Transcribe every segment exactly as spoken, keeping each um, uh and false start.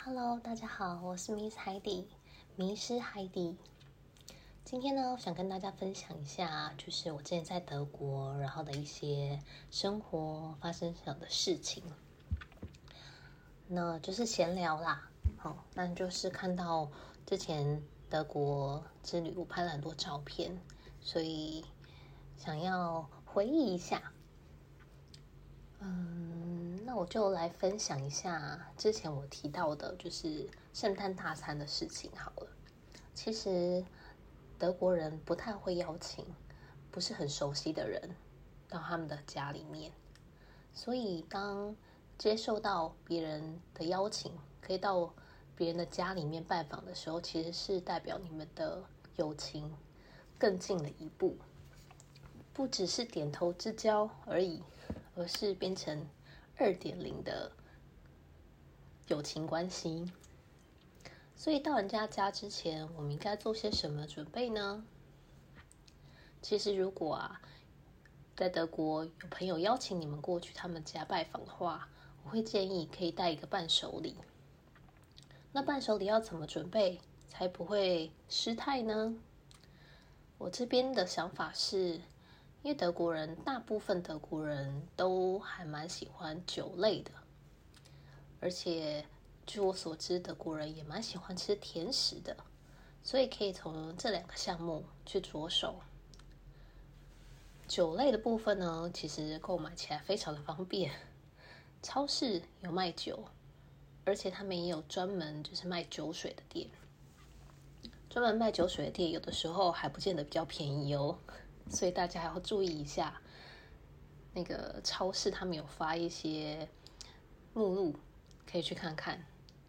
Hello， 大家好，我是 Miss 海底，迷失海底。今天呢，我想跟大家分享一下，就是我之前在德国，然后的一些生活发生上的事情。那就是闲聊啦，好，那就是看到之前德国之旅，我拍了很多照片，所以想要回忆一下。嗯，那我就来分享一下之前我提到的，就是圣诞大餐的事情好了。其实德国人不太会邀请不是很熟悉的人到他们的家里面，所以当接受到别人的邀请，可以到别人的家里面拜访的时候，其实是代表你们的友情更近了一步，不只是点头之交而已，而是变成 二点零 的友情关系。所以到人家家之前，我们应该做些什么准备呢？其实如果啊，在德国有朋友邀请你们过去他们家拜访的话，我会建议可以带一个伴手礼。那伴手礼要怎么准备才不会失态呢？我这边的想法是，因为德国人大部分德国人都还蛮喜欢酒类的，而且据我所知，德国人也蛮喜欢吃甜食的，所以可以从这两个项目去着手。酒类的部分呢，其实购买起来非常的方便，超市有卖酒，而且他们也有专门就是卖酒水的店。专门卖酒水的店有的时候还不见得比较便宜哦，所以大家要注意一下。那个超市他们有发一些目录，可以去看看。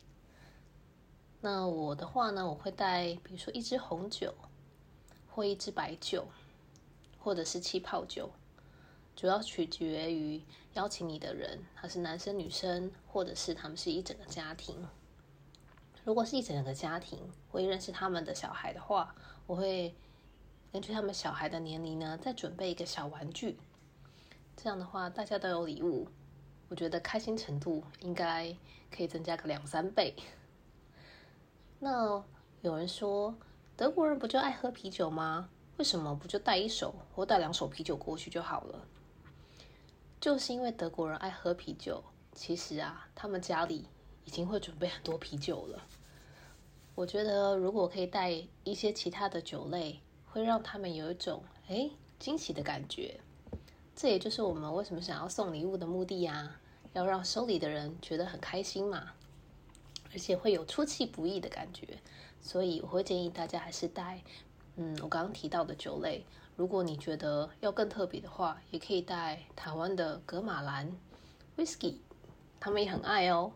那我的话呢，我会带比如说一支红酒或一支白酒，或者是气泡酒，主要取决于邀请你的人，他是男生女生，或者是他们是一整个家庭。如果是一整个家庭，我也认识他们的小孩的话，我会根据他们小孩的年龄呢，再准备一个小玩具。这样的话，大家都有礼物，我觉得开心程度应该可以增加个两三倍。那有人说，德国人不就爱喝啤酒吗？为什么不就带一手或带两手啤酒过去就好了？就是因为德国人爱喝啤酒，其实啊，他们家里已经会准备很多啤酒了。我觉得如果可以带一些其他的酒类，会让他们有一种诶惊喜的感觉。这也就是我们为什么想要送礼物的目的啊，要让收礼的人觉得很开心嘛，而且会有出其不意的感觉。所以我会建议大家还是带嗯，我刚刚提到的酒类。如果你觉得要更特别的话，也可以带台湾的格马兰 whisky， 他们也很爱哦。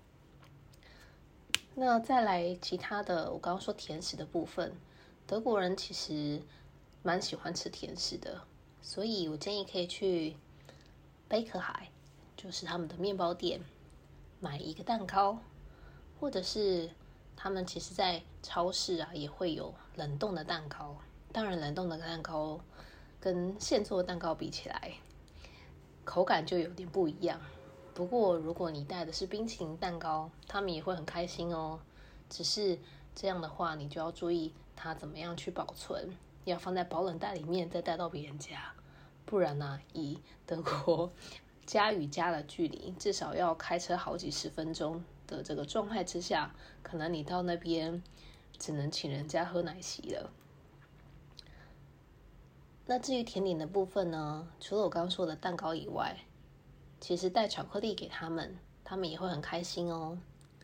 那再来其他的，我刚刚说甜食的部分，德国人其实蛮喜欢吃甜食的，所以我建议可以去贝克海，就是他们的面包店，买一个蛋糕，或者是他们其实在超市啊也会有冷冻的蛋糕。当然冷冻的蛋糕跟现做的蛋糕比起来，口感就有点不一样。不过如果你带的是冰淇淋蛋糕，他们也会很开心哦。只是这样的话，你就要注意它怎么样去保存，要放在保冷袋里面再带到别人家。不然呢、啊，以德国家与家的距离，至少要开车好几十分钟的这个状态之下，可能你到那边只能请人家喝奶昔了。那至于甜点的部分呢，除了我刚刚说的蛋糕以外，其实带巧克力给他们，他们也会很开心哦。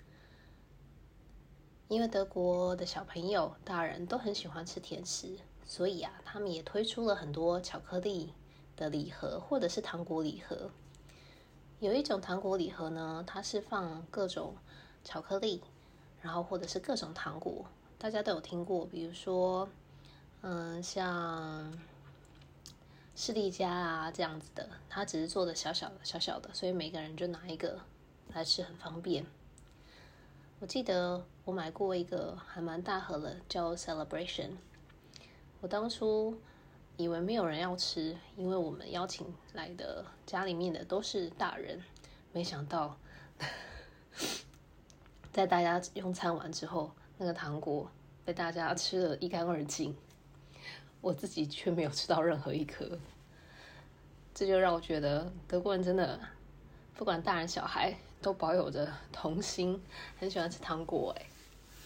因为德国的小朋友、大人都很喜欢吃甜食，所以啊，他们也推出了很多巧克力的礼盒或者是糖果礼盒。有一种糖果礼盒呢，它是放各种巧克力，然后或者是各种糖果，大家都有听过，比如说，嗯，像士力架啊这样子的，它只是做的小小的、小小的，所以每个人就拿一个来吃，很方便。我记得我买过一个还蛮大盒的，叫 Celebration。我当初以为没有人要吃，因为我们邀请来的家里面的都是大人，没想到在大家用餐完之后，那个糖果被大家吃得一干二净，我自己却没有吃到任何一颗。这就让我觉得德国人真的不管大人小孩都保有着童心，很喜欢吃糖果哎。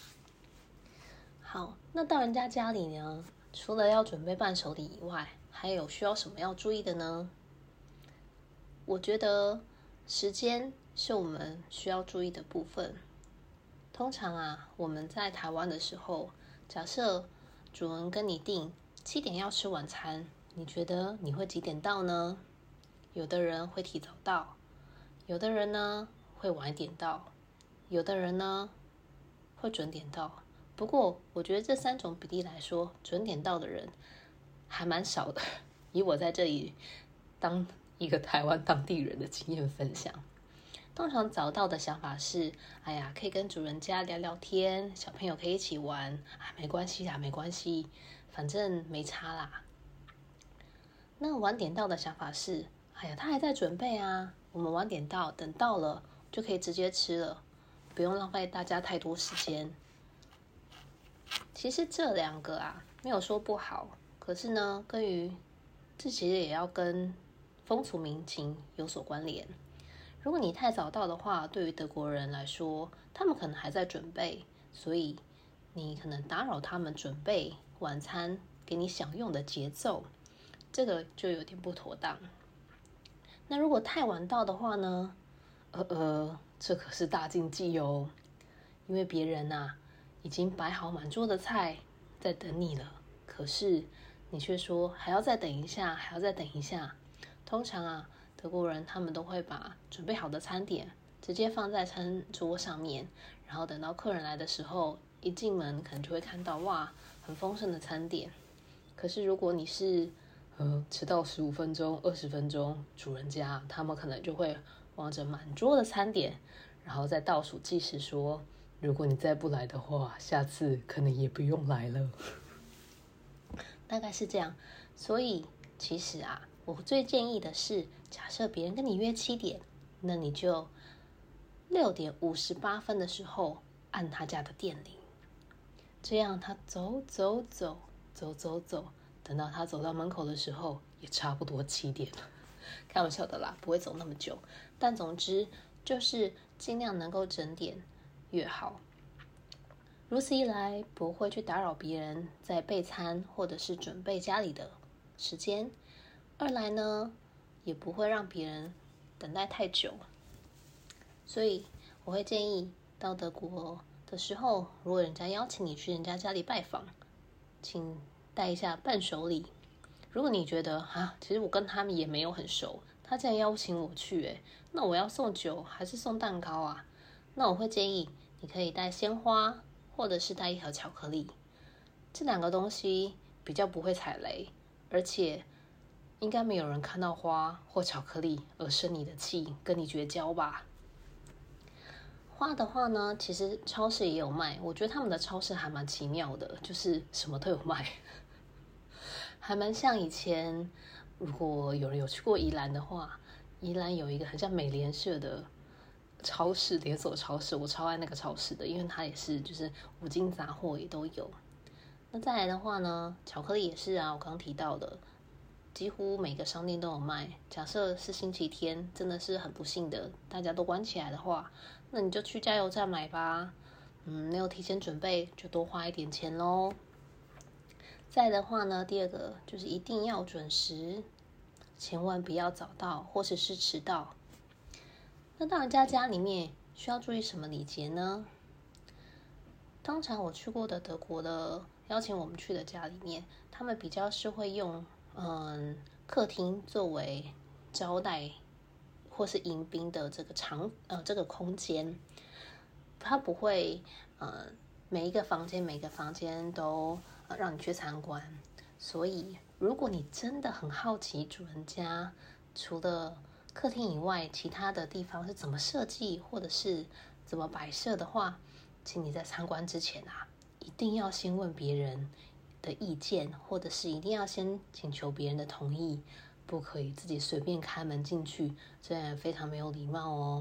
好，那到人家家里呢，除了要准备伴手礼以外，还有需要什么要注意的呢？我觉得时间是我们需要注意的部分。通常啊，我们在台湾的时候，假设主人跟你定七点要吃晚餐，你觉得你会几点到呢？有的人会提早到，有的人呢会晚一点到，有的人呢会准点到。不过我觉得这三种比例来说，准点到的人还蛮少的。以我在这里当一个台湾当地人的经验分享，通常早到的想法是，哎呀，可以跟主人家聊聊天，小朋友可以一起玩，啊，没关系啦，没关系，反正没差啦。那晚点到的想法是，哎呀，他还在准备啊，我们晚点到，等到了就可以直接吃了，不用浪费大家太多时间。其实这两个啊，没有说不好，可是呢，跟于这其实也要跟风俗民情有所关联。如果你太早到的话，对于德国人来说，他们可能还在准备，所以你可能打扰他们准备晚餐给你享用的节奏，这个就有点不妥当。那如果太晚到的话呢？呃呃，这可是大禁忌哦，因为别人啊已经摆好满桌的菜在等你了，可是你却说还要再等一下，还要再等一下。通常啊，德国人他们都会把准备好的餐点直接放在餐桌上面，然后等到客人来的时候，一进门可能就会看到哇，很丰盛的餐点。可是如果你是呃迟到十五分钟、二十分钟，主人家他们可能就会望着满桌的餐点，然后再倒数计时说，如果你再不来的话，下次可能也不用来了。大概是这样。所以其实啊，我最建议的是，假设别人跟你约七点，那你就六点五十八分的时候按他家的电铃，这样他走走走走走走，等到他走到门口的时候，也差不多七点了。开玩笑的啦，不会走那么久。但总之就是尽量能够整点越好。如此一来，不会去打扰别人在备餐或者是准备家里的时间。二来呢，也不会让别人等待太久。所以我会建议到德国的时候，如果人家邀请你去人家家里拜访，请带一下伴手礼。如果你觉得啊，其实我跟他们也没有很熟，他竟然邀请我去，诶，那我要送酒还是送蛋糕啊？那我会建议你可以带鲜花，或者是带一盒巧克力。这两个东西比较不会踩雷，而且应该没有人看到花或巧克力而生你的气，跟你绝交吧。花的话呢，其实超市也有卖，我觉得他们的超市还蛮奇妙的，就是什么都有卖，还蛮像以前，如果有人有去过宜兰的话，宜兰有一个很像美联社的超市，连锁超市，我超爱那个超市的，因为它也是就是五金杂货也都有。那再来的话呢，巧克力也是啊，我刚刚提到的，几乎每个商店都有卖。假设是星期天，真的是很不幸的，大家都关起来的话，那你就去加油站买吧。嗯，没有提前准备，就多花一点钱咯。再的话呢，第二个就是一定要准时，千万不要早到或者是迟到。那到人家家里面需要注意什么礼节呢？通常我去过的德国的邀请我们去的家里面，他们比较是会用嗯客厅作为招待或是迎宾的这个场呃这个空间，他不会呃每一个房间每个房间都、呃、让你去参观。所以如果你真的很好奇主人家除了客厅以外其他的地方是怎么设计或者是怎么摆设的话，请你在参观之前啊，一定要先问别人的意见，或者是一定要先请求别人的同意，不可以自己随便开门进去，这样非常没有礼貌哦。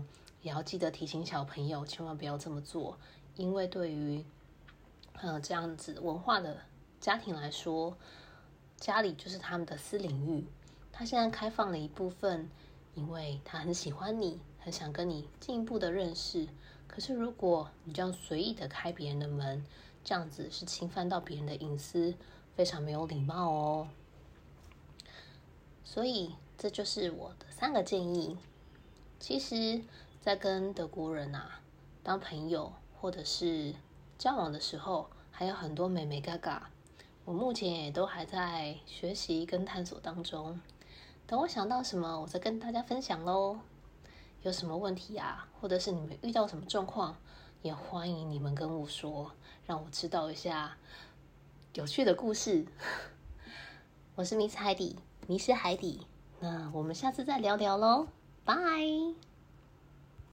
也要记得提醒小朋友千万不要这么做，因为对于呃这样子文化的家庭来说，家里就是他们的私领域。他现在开放了一部分，因为他很喜欢你，很想跟你进一步的认识。可是如果你这样随意的开别人的门，这样子是侵犯到别人的隐私，非常没有礼貌哦。所以这就是我的三个建议。其实在跟德国人啊当朋友或者是交往的时候，还有很多美美嘎嘎，我目前也都还在学习跟探索当中。等我想到什么，我再跟大家分享咯。有什么问题啊，或者是你们遇到什么状况，也欢迎你们跟我说，让我知道一下有趣的故事。我是 Miss 海底，迷失海底，那我们下次再聊聊咯，拜。